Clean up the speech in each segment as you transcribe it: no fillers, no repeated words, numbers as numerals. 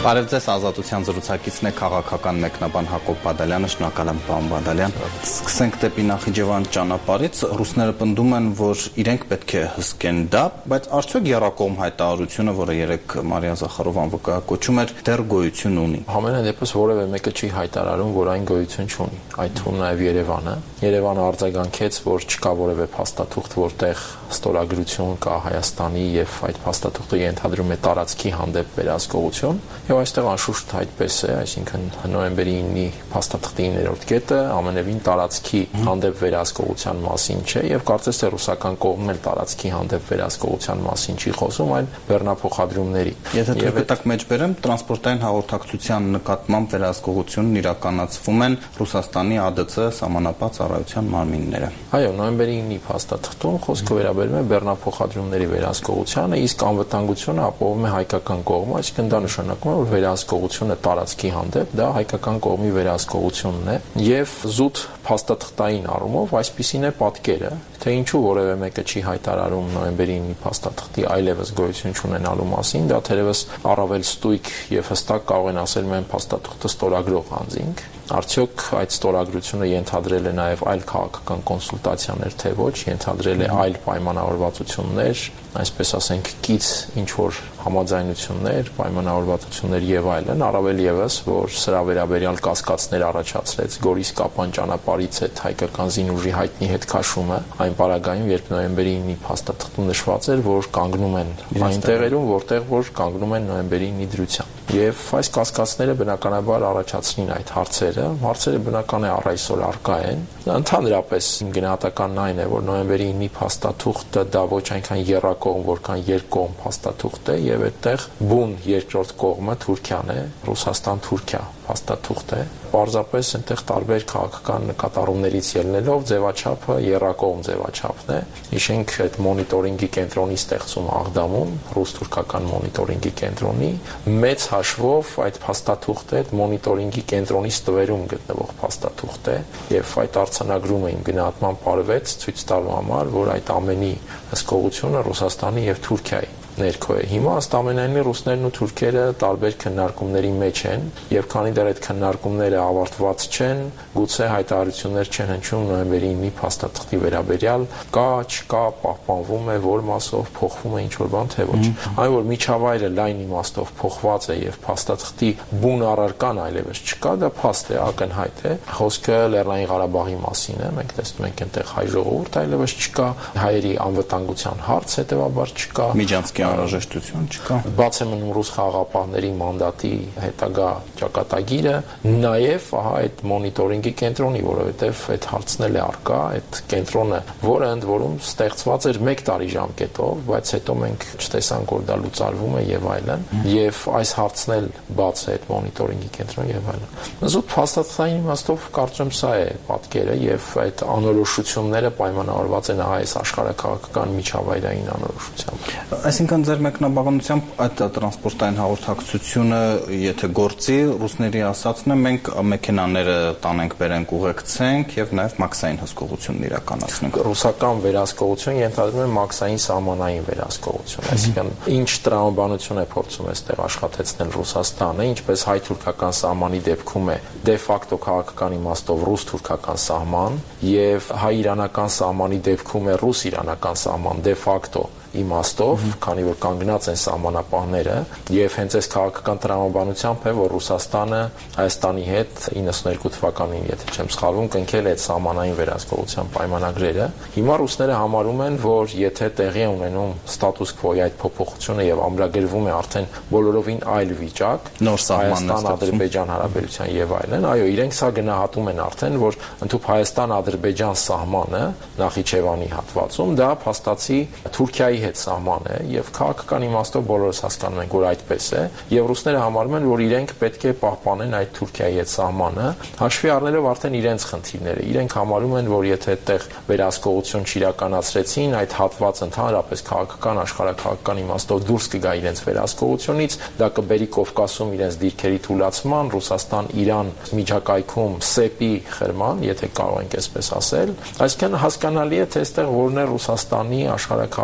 Բարև ձեզ, Ազատության զրուցակիցն է քաղաքական մեկնաբան Հակոբ Բադալյանը, շնորհակալ եմ պարոն Բադալյան։ Սկսենք դեպի Նախիջևան ճանապարհից, ռուսները պնդում են, որ իրենք պետք է հսկեն դա, բայց արդյոք եռակողմ հայտարարությունը, որը երեք Մարիա Զախարովան վկայակոչում էր, դեռ գոյություն ունի։ Համենայն դեպս որևէ մեկը չի հայտարարում, որ այն գոյություն չունի, այդ թվում նաև Երևանը։ Երևանը արձագանքեց, որ չկա որևէ փաստաթուղթ, որտեղ ստորագրություն կա Հայաստանի եւ այդ փաստաթուղթը ենթադրում է տարածքի հանդեպ վերահսկողություն, եւ այստեղ անշուշտ այդպես է, այսինքն նոյեմբերի 9-ի փաստաթղթի 9-րդ կետը ամենևին տարածքի հանդեպ վերահսկողության մասին չէ եւ կարծես թե ռուսական կողմն էլ տարածքի հանդեպ վերահսկողության մասին չի խոսում, այլ բեռնափոխադրումների։ Եթե դուք գտակ մեջբերեմ, տրանսպորտային հաղորդակցության նկատմամբ վերահսկողությունն իրականացվում են Ռուսաստանի ԱԴՑ սահմանապատ ծառայության մարմինները։ Այո, նոյեմբերի 9-ի փաստաթղթում խոսքը վերաբերում է բեռնափոխադրումների վերահսկողությանը, իսկ անվտանգությունը ապահովում է հայկական կողմը, այսինքն դա նշանակում է, որ վերահսկողությունը տարածքի հանդեպ դա հայկական կողմի վերահսկողությունն է եւ զուտ փաստաթղթային առումով այսպիսին է պատկերը, թե ինչու որևէ մեկը չի հայտարարում նոյեմբերի 9-ի փաստաթղթի այլևս գոյություն չունենալու մասին, դա թերևս առավել ստույգ եւ հստակ կարող են ասել մեն փաստաթղթը ստորագրող անձինք։ Արդյոք այդ ստորագրությունը ենթադրել է նաև այլ քաղաքական կոնսուլտացիաներ, թե ոչ, ենթադրել է այլ պայմանավորվածություններ, այսպես ասենք, կից ինչ-որ համաձայնություններ, պայմանավորվածություններ եւ այլն, առավել եւս, որ սրա վերաբերյալ կասկածներ առաջացրեց Գորիս Կապան ճանապարհից այդ հայկական զինուժի հայտնի հետ քաշումը, այն պարագայում, երբ նոյեմբերի 9-ի փաստաթղթում նշված էր, որ կանգնում են այն տեղերում, որտեղ որ կանգնում են նոյեմբերի 9-ի դրությամբ։ Եվ այս կասկածները բնականաբար առաջացնին այդ հարցերը բնական է առ այսօր առկա են։ Ընդհանրապես գնահատականն այն է, որ նոյեմբերի 9-ի փաստաթուղթը դա ոչ այնքան եռակողմ, որքան երկկողմ փաստաթուղթ է եւ այդտեղ բուն երկրորդ կողմը Թուրքիան է, Ռուսաստան-Թուրքիա փաստաթուղթ է։ Պարզապես այնտեղ տարբեր քաղաքական նկատառումներից ելնելով ձևաչափը եռակողմ ձևաչափն է։ Հիշենք այդ մոնիտորինգի կենտրոնի ստեղծումը Աղդամում, ռուս-թուրքական մոնիտորինգի կենտրոնի մեծ հաշվով այդ փաստաթուղթը այդ մոնիտորինգի կենտրոնի ստվերում գտնվող փաստաթուղթ է եւ այդ արձանագրումը իմ գնահատման բարվեց ցույց տալու համար, որ այդ ամենի հսկողությունը Ռուսաստանի եւ Թուրքիայի ներքո է։ Հիմա ըստ ամենայնի ռուսներն ու թուրքերը տարբեր քննարկումների մեջ են եւ քանի դեռ այդ քննարկումները ավարտված չեն, գուցե հայտարարություններ չեն հնչում նոյեմբերի 9-ի փաստաթղթի վերաբերյալ, կա, չկա, պահպանվում է, որ մասով փոխվում է ինչ-որ բան, թե ոչ։ Այն որ միջավայրը լայն իմաստով փոխված է եւ փաստաթղթի բուն առարկան այլևս չկա, դա փաստ է, ակնհայտ է։ Խոսքը Լեռնային Ղարաբաղի մասին է, մենք տեսնում ենք այնտեղ հայ ժողովուրդ այլևս չկա, հայերի անվտանգության հարց հետեւաբար չկա։ Միջանցքի անհրաժեշտություն չկա։ Բաց է մնում ռուս խաղաղապահների մանդատի հետագա ճակատագիրը, նաև ահա այդ մոնիտորինգի կենտրոնի, որովհետև այդ հարցն էլ է առկա, այդ կենտրոնը, որը ընդ որում ստեղծված էր 1 տարի ժամկետով, բայց հետո մենք չտեսանք, որ դա լուծարվում է եւ այլն, եւ այս հարցն էլ բաց է այդ մոնիտորինգի կենտրոնը եւ այլն։ Զուտ փաստաթղթային իմաստով կարծում սա է պատկերը եւ այդ անորոշությունները պայմանավորված են ահա այս աշխարհակաղակական միջավայրային անորոշությամբ։ Այսինքն ձեր մեկնաբանությամբ այդ տրանսպորտային հաղորդակցությունը, եթե գործի, ռուսների ասածն է, մենք մեքենաները տանենք, բերենք, ուղեկցենք եւ նաեւ մաքսային հսկողությունն իրականացնենք։ Ռուսական վերահսկողություն ենթադրում է մաքսային սահմանային վերահսկողություն, այսինքն ինչ տրամաբանություն է փորձում այստեղ աշխատեցնել Ռուսաստանը, ինչպես հայ-թուրքական սահմանի դեպքում է դե ֆակտո քաղաքական իմաստով ռուս-թուրքական սահման եւ հայ-իրանական սահմանի դեպքում է ռուս-իրանական սահման դե ֆակտո իմաստով, քանի որ կանգնած են սահմանապահները եւ հենց այս քաղաքական տրամաբանությամբ է, որ Ռուսաստանը Հայաստանի հետ 92 թվականին, եթե չեմ սխալվում, կնքել է այդ սահմանային վերահսկողության պայմանագրերը։ Հիմա ռուսները համարում են, որ եթե տեղի է ունենում ստատուս քվոյի այդ փոփոխությունը եւ ամրագրվում է արդեն բոլորովին այլ վիճակ, նոր Հայաստան-Ադրբեջան հարաբերության եւ այլն, այո, իրենք սա գնահատում են արդեն, որ ընդհանուր Հայաստան-Ադրբեջան սահմանը Նախիջևանի հատվածում դա փաստացի Թուրքիայի հետ սահման է եւ քաղաքական իմաստով բոլորս հասկանում ենք, որ այդպես է եւ ռուսները համարում են, որ իրենք պետք է պահպանեն այդ Թուրքիայի հետ սահմանը, հաշվի առնելով արդեն իրենց խնդիրները։ Իրենք համարում են, որ եթե այդտեղ վերահսկողություն չիրականացրեցին, այդ հատվածը ընդհանրապես քաղաքական աշխարհակաղակական իմաստով դուրս կգա իրենց վերահսկողությունից, դա կբերի Կովկասում իրենց դիրքերի թուլացման, Ռուսաստան-Իրան միջակայքում սեպի խրման, եթե կարող ենք այսպես ասել, այսինքն հասկանալի է, թե այստեղ որն է Ռուսաստանի աշխարհակաղակական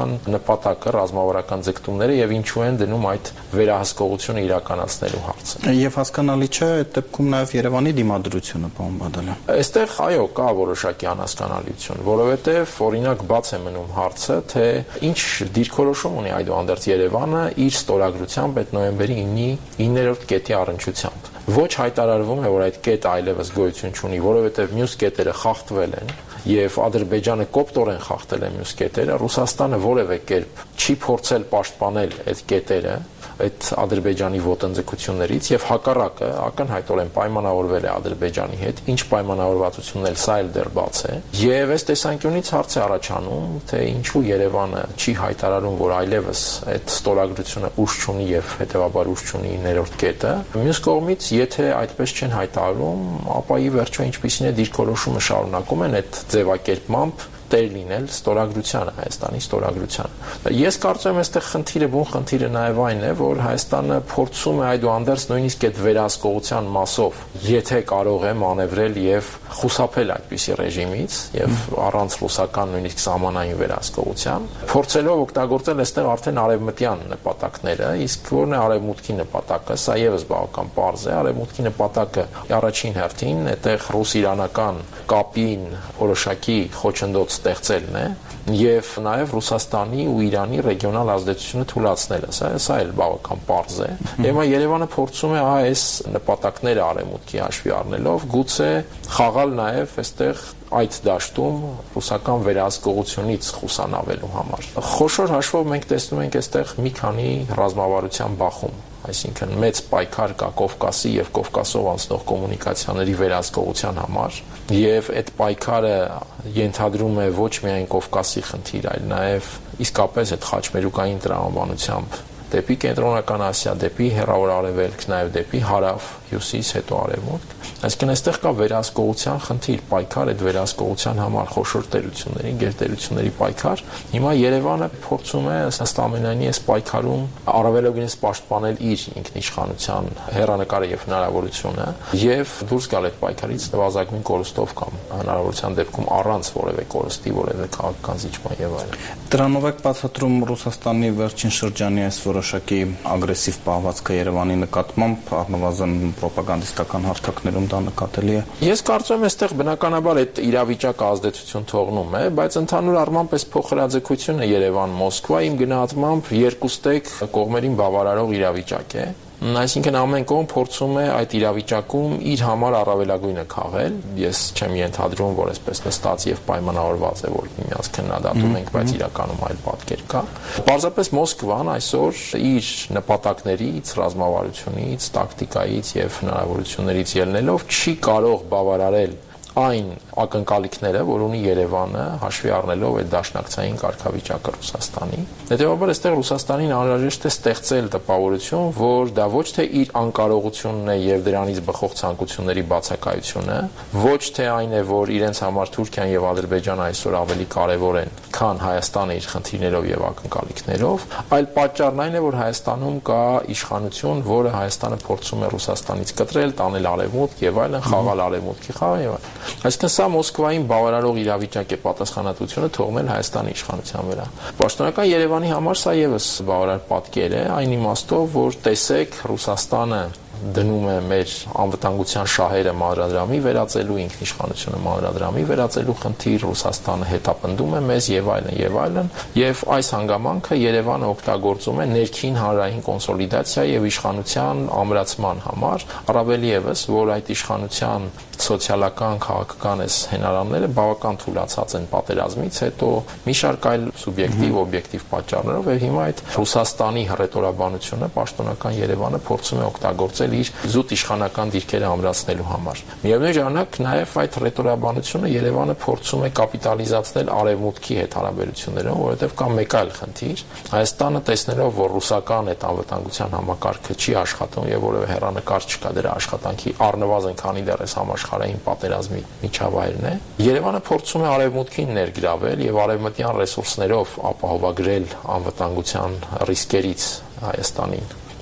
վերահսկողության նպատակը, ռազմավարական ձգտումները եւ ինչու են դնում այդ վերահսկողությունը իրականացնելու հարցը։ Եվ հասկանալի չէ այդ դեպքում նաեւ Երևանի դիմադրությունը, պարոն Բադալյան։ Այստեղ այո, կա որոշակի անհասկանալիություն, որովհետեւ օրինակ բաց է մնում հարցը, թե ինչ դիրքորոշում ունի այդուհանդերձ Երևանը իր ստորագրությամբ այդ նոյեմբերի 9-ի 9-րդ կետի առնչությամբ։ Ոչ հայտարարվում է, որ այդ կետը այլևս գոյություն չունի, որովհետեւ մյուս կետերը խախտվել են եւ Ադրբեջանը կոպտորեն խախտել է մյուս կետերը, Ռուսաստանը որևէ կերպ չի փորձել պաշտպանել այդ կետերը, այդ Ադրբեջանի ոտնձգություններից եւ հակառակը ակնհայտորեն պայմանավորվել է Ադրբեջանի հետ, ինչ պայմանավորվածությունն էլ սա էլ դեռ բաց է։ Եվ այս տեսանկյունից հարց է առաջանում, թե ինչու Երևանը չի հայտարարում, որ այլևս այդ ստորագրությունը ուժ չունի եւ հետեւաբար ուժ չունի 9-րդ կետը։ Մյուս կողմից, եթե այդպես չեն հայտարարում, ապա ի վերջո ինչպիսին է դիրքորոշումը շարունակում են այդ ձևակերպմամբ տեր լինել ստորագրությանը, Հայաստանի ստորագրությանը։ Ես կարծում եմ, այստեղ բուն խնդիրը նաև այն է, որ Հայաստանը փորձում է այդուհանդերձ նույնիսկ այդ վերահսկողության մասով, եթե կարող է մանևրել եւ խուսափել այդպիսի ռեժիմից եւ առանց ռուսական նույնիսկ սահմանային վերահսկողության, փորձելով օգտագործել այստեղ արդեն արևմտյան նպատակները, իսկ որն է արևմուտքի նպատակը, սա եւս բավական պարզ է, արևմուտքի նպատակը առաջին հերթին այդտեղ ռուս-իրանական կապին որոշակի խոչընդոտ ստեղծելն է եւ նաեւ Ռուսաստանի ու Իրանի ռեգիոնալ ազդեցությունը թույլատնելը, սա էլ բավական պարզ է։ Եվ Երևանը փորձում է այս նպատակները արևմուտքի հաշվի առնելով գուցե խաղալ նաեւ այստեղ այդ դաշտում ռուսական վերահսկողությունից խուսանավելու համար։ Խոշոր հաշվով մենք տեսնում ենք այստեղ մի քանի ռազմավարության բախում, այսինքն մեծ պայքար կա Կովկասի եւ Կովկասով անցնող կոմունիկացիաների վերահսկողության համար, եւ այդ պայքարը ենթադրում է ոչ միայն Կովկասի խնդիր, այլ նաեւ իսկապես այդ խաչմերուկային տրամաբանությամբ դեպի Կենտրոնական Ասիա, դեպի Հեռավոր Արևելք, նաեւ դեպի Հարավ, Հյուսիս, հետո Արևմուտք։ Այսինքն այստեղ կա վերահսկողության խնդիր, պայքար այդ վերահսկողության համար խոշոր տերությունների, գերտերությունների պայքար։ Հիմա Երևանը փորձում է ըստ ամենայնի այս պայքարում առավելագույնս պաշտպանել իր ինքնիշխանության հեռանկարը եւ հնարավորությունը եւ դուրս գալ այդ պայքարից նվազագույն կորստով կամ հնարավորության դեպքում առանց որևէ կորստի, որևէ քաղաքական զիջման եւ այլն։ Դրանով եք բացատրում Ռուսաստանի վերջին շրջանի այս որոշակի ագրեսիվ պահվածքը Երևանի նկատմամբ, առնվազն ռոպագանդիստական հարթակներում դա նկատելի է։ Ես կարծում եմ, այստեղ բնականաբար այդ իրավիճակը ազդեցություն թողնում է, բայց ընդհանուր առմամբ այս փոխհրաձգությունը Երևան-Մոսկվա իմ գնահատմամբ երկուստեք կողմերին բավարարող իրավիճակ է։ Այսինքն ամեն կողմ փորձում է այդ իրավիճակում իր համար առավելագույնը քաղել։ Ես չեմ ենթադրում, որ այսպես նստած եւ պայմանավորված է, որ միմյանց քննադատում ենք, բայց իրականում այլ պատկեր կա։ Պարզապես Մոսկվան այսօր իր նպատակներից, ռազմավարությունից, տակտիկայից եւ հնարավորություններից ելնելով չի կարող բավարարել այն ակնկալիքները, որ ունի Երևանը, հաշվի առնելով այդ դաշնակցային կարգավիճակը Ռուսաստանի։ Հետևաբար այստեղ Ռուսաստանին անհրաժեշտ է ստեղծել տպավորություն, որ դա ոչ թե իր անկարողությունն է եւ դրանից բխող ցանկությունների բացակայությունը, ոչ թե այն է, որ իրենց համար Թուրքիան եւ Ադրբեջանը այսօր ավելի կարեւոր են, քան Հայաստանը իր խնդիրներով եւ ակնկալիքներով, այլ պատճառն այն է, որ Հայաստանում կա իշխանություն, որը Հայաստանը փորձում է Ռուսաստանից կտրել, տանել արևմուտք եւ այլն, խաղալ արևմուտքի խաղը եւ այլն։ Այսինքն սա Մոսկվային բավարարող իրավիճակ է պատասխանատվությունը թողնել Հայաստանի իշխանության վրա։ Պաշտոնական Երևանի համար սա եւս բավարար պատկեր է, այն իմաստով, որ տեսեք Ռուսաստանը դնում է մեր անվտանգության շահերը մանրադրամի վերածելու, ինքնիշխանությունը մանրադրամի վերածելու խնդիր, Ռուսաստանը հետապնդում է մեզ եւ այլն, եւ այս հանգամանքը Երևանը օգտագործում է ներքին հանրային կոնսոլիդացիա եւ իշխանության ամրացման համար, առավել եւս, որ այդ իշխանության սոցիալական, քաղաքական այս հենարանները բավական թուլացած են պատերազմից հետո մի շարք այլ սուբյեկտիվ, օբյեկտիվ պատճառներով եւ հիմա այդ Ռուսաստանի հռետորաբանությունը պաշտոնական Երևանը փորձում է օգտագործել իր զուտ իշխանական դիրքերը ամրացնելու համար։ Միևնույն ժամանակ նաեւ այդ հռետորաբանությունը Երևանը փորձում է կապիտալիզացնել արևմուտքի հետ հարաբերություններում, որովհետեւ կա մեկ այլ խնդիր։ Հայաստանը տեսնելով, որ ռուսական այդ անվտանգության համակարգը չի աշխատում եւ որևէ հեռանկար չկա դրա աշխատանքի առնվազն քանի դեռ այս համաշխարհային պատերազմի միջավայրն է, Երևանը փորձում է արևմուտքին ներգրավել եւ արևմտյան ռեսուրսներով ապահովագրել անվտանգության ռիսկերից Հայաստանին։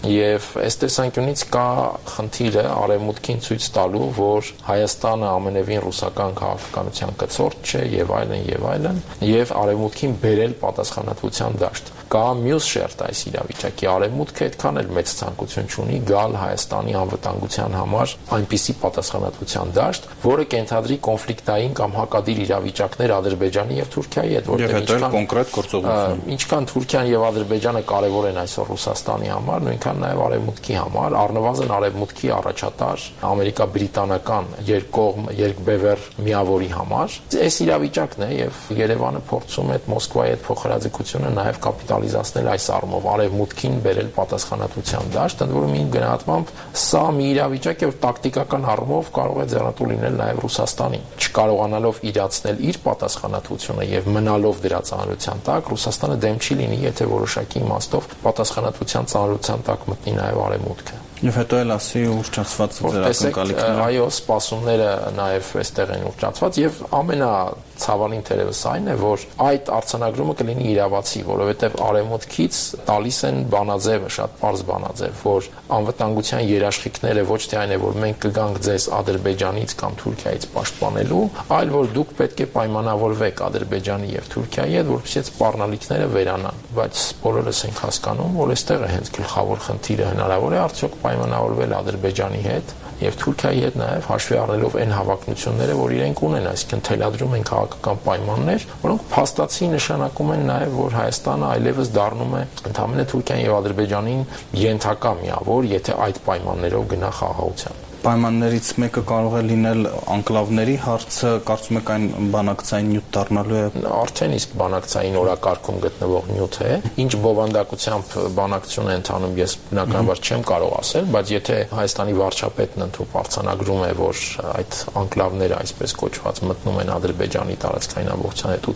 Եվ այս տեսանկյունից կա խնդիրը արևմուտքին ցույց տալու, որ Հայաստանը ամենևին ռուսական քաղաքականության կցորդ չէ եւ այլն, եւ արևմուտքին բերել պատասխանատվության դաշտ։ Կա մյուս շերտ այս իրավիճակի, արևմուտքը այդքան էլ մեծ ցանկություն չունի գալ Հայաստանի անվտանգության համար այնպիսի պատասխանատվության դաշտ, որը կենթադրի կոնֆլիկտային կամ հակադիր իրավիճակներ Ադրբեջանի եւ Թուրքիայի հետ, որտեղ կոնկրետ գործողություն, ինչքան Թուրքիան եւ Ադրբեջանը կարեւոր են այսօր Ռուսաստանի համար, նույնքան նաեւ արևմուտքի համար, առնվազն արևմուտքի առաջատար ամերիկա-բրիտանական երկկողմ երկբևեռ միավորի համար։ Այս իրավիճակն է եւ Երևանը փորձում է Մոսկվայի հետ փոխհրաձգությունը նաեւ կապիտալիզացնել այս առումով, արևմուտքին բերել պատասխանատվության դաշտ, ընդ որում իմ գնահատմամբ սա մի իրավիճակ է, որ տակտիկական առումով կարող է ձեռնտու լինել նաեւ Ռուսաստանին, չկարողանալով իրացնել իր պատասխանատվությունը եւ մնալով դրա ծանրության տակ, Ռուսաստանը դեմ չի լինի, եթե որոշակի իմաստով պատասխանատվության ծանրության տակ մտնի նաեւ արևմուտքը։ Եվ հետո էլ ասի ուռճացված ձերակալիքները։ Այո, սպասումները նաև այստեղ են ուռճացված եւ ամենացավալին թերևս այն է, որ այդ արձանագրումը կլինի իրավացի, որովհետեւ արևմուտքից տալիս են բանաձևը, շատ པարզ բանաձև, որ անվտանգության երաշխիքները ոչ թե այն է, որ մենք կգանք ձեզ Ադրբեջանից կամ Թուրքիայից պաշտպանելու, այլ որ դուք պետք է պայմանավորվեք Ադրբեջանի եւ Թուրքիայի հետ, որպեսզի այդ սպառնալիքները վերանան, բայց բոլորս ենք հասկանում, որ այստեղ է հենց գլխավոր խնդիրը, հնարավոր է արդյոք պայմանավորվել Ադրբեջանի հետ եւ Թուրքիայի հետ նաեւ հաշվի առնելով այն հավակնությունները, որ իրենք ունեն, այսինքն թելադրում են քաղաքական պայմաններ, որոնք փաստացի նշանակում են նաեւ, որ Հայաստանը այլևս դառնում է ընդհանրապես Թուրքիան եւ Ադրբեջանին ենթակա միավոր, եթե այդ պայմաններով գնա խաղաղության։ Պայմաններից մեկը կարող է լինել անկլավների հարցը, կարծում եք այն բանակցային նյութ դառնալու է։ Արդեն իսկ բանակցային օրակարգում գտնվող նյութ է, ինչ բովանդակությամբ բանակցություն է ընթանում, ես բնականաբար չեմ կարող ասել, բայց եթե Հայաստանի վարչապետն ընդհանուր արձանագրում է, որ այդ անկլավները այսպես կոչված մտնում են Ադրբեջանի տարածքային ամբողջության հետ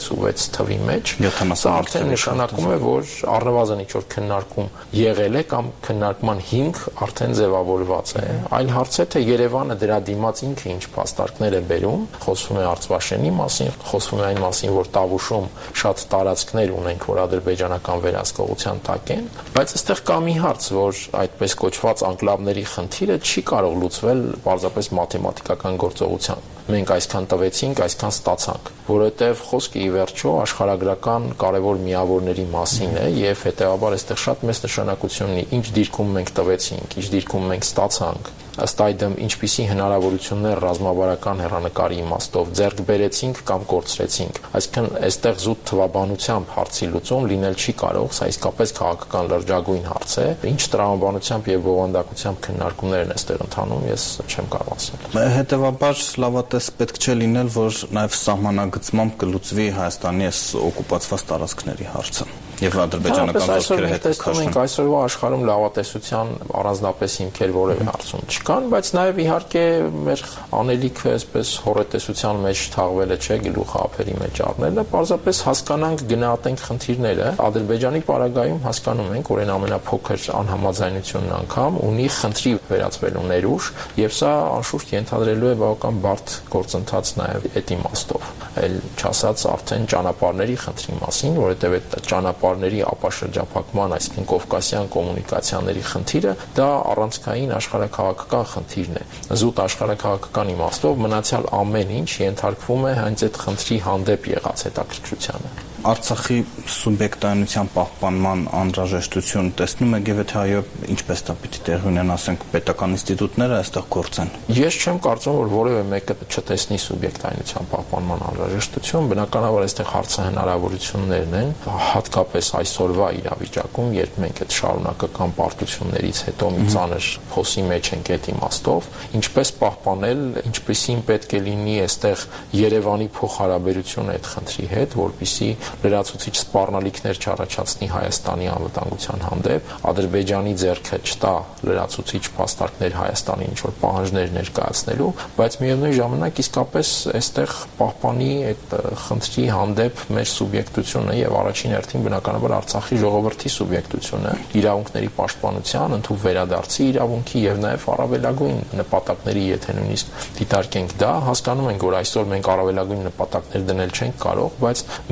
86 թվի մեջ, սա արդեն նշանակում է, որ առնվազն ինչ-որ քննարկում եղել է կամ քննարկման հիմք արդեն ձևավորված է։ Այլ հարց է, թե Երևանը դրա դիմաց ինքը ինչ փաստարկներ է բերում, խոսվում է Արցվաշենի մասին, խոսվում է այն մասին, որ Տավուշում շատ տարածքներ ունենք, որ ադրբեջանական վերահսկողության տակ են, բայց այստեղ կա մի հարց, որ այդպես կոչված անկլավների խնդիրը չի կարող լուծվել պարզապես մաթեմատիկական գործողությամբ։ Մենք այսքան տվեցինք, այսքան ստացանք, որովհետև խոսքը ի վերջո աշխարհագրական կարևոր միավորների մասին է եւ հետեւաբար այստեղ շատ մեծ նշանակություն ունի, ինչ դիրքում մենք տվեցինք, ինչ դիրքում մենք ստացանք, ըստ այդմ ինչպիսի հնարավորություններ ռազմավարական հեռանկարի իմաստով ձեռք բերեցինք կամ կորցրեցինք։ Այսինքն այստեղ զուտ թվաբանությամբ հարցի լուծում լինել չի կարող, սա իսկապես քաղաքական լրջագույն հարց է։ Ինչ տրամաբանությամբ եւ բովանդակությամբ քննարկումներ են այստեղ ընթանում, ես չեմ կարող ասել։ Հետևաբար լավատես պետք չէ լինել, որ նաեւ սահմանագծմամբ կլուծվի Հայաստանի այս օկուպացված տարածքների հարցը եւ ադրբեջանական զորքերը հետ քաշեն։ Այսօրվա աշխարհում լավատեսության առանձնապես հիմքեր որևէ հարցում չկան, բայց նաեւ իհարկե մեր անելիքը այսպես հորետեսության մեջ թաղվելը չէ, գլուխը ափերի մեջ առնելը, պարզապես հասկանանք, գնահատենք խնդիրները։ Ադրբեջանի պարագայում հասկանում ենք, որ այն ամենափոքր անհամաձայնությունն անգամ ունի խնդրի վերածվելու ներուժ, եւ սա անշուշտ ենթադրելու է բավական բարդ գործընթաց նաեւ այդ իմաստով։ Այլ չասած արդեն ճանապարհների խնդրի մասին, որովհետեւ այդ ճանապարհների ապաշրջափակման, այսինքն կովկասյան կոմունիկացիաների խնդիրը դա առանցքային աշխարհաքաղաքական խնդիրն է։ Զուտ աշխարհաքաղաքական իմաստով մնացյալ ամեն ինչ ենթարկվում է հենց այդ խնդրի հանդեպ եղած հետաքրքրությանը։ Արցախի սուբյեկտայնության պահպանման անհրաժեշտություն տեսնում եք եւ եթե այո, ինչպես դա պիտի տեղի ունենա, ասենք պետական ինստիտուտները այստեղ գործեն։ Ես չեմ կարծում, որ որևէ մեկը չտեսնի սուբյեկտայնության պահպանման անհրաժեշտություն, բնականաբար այստեղ հարցը հնարավորություններն են, հատկապես այսօրվա իրավիճակում, երբ մենք այդ շարունակական պարտություններից հետո մի ծանր փոսի մեջ ենք այդ իմաստով, ինչպես պահպանել, ինչպեսին պետք է լինի այստեղ Երևանի փոխհարաբերությունը այդ խնդրի հետ, որպեսզի լրացուցիչ սպառնալիքներ չառաջացնի Հայաստանի անվտանգության հանդեպ, Ադրբեջանի ձեռքը չտա լրացուցիչ փաստարկներ Հայաստանի ինչ-որ պահանջներ ներկայացնելու, բայց միևնույն ժամանակ իսկապես այստեղ պահպանի այդ խնդրի հանդեպ մեր սուբյեկտությունը եւ առաջին հերթին բնականաբար Արցախի ժողովրդի սուբյեկտությունը, իրավունքների պաշտպանության, ընդհանուր վերադարձի իրավունքի եւ նաեւ առավելագույն նպատակների, եթե նույնիսկ դիտարկենք դա, հասկանում ենք, որ այսօր մենք առավելագույն նպատակներ դնել չենք կարող, բայց մենք այս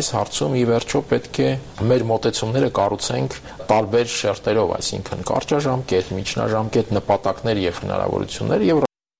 այս հարցում ի վերջո պետք է մեր մոտեցումները կառուցենք տարբեր շերտերով, այսինքն կարճաժամկետ, միջնաժամկետ նպատակներ եւ հնարավորություններ եւ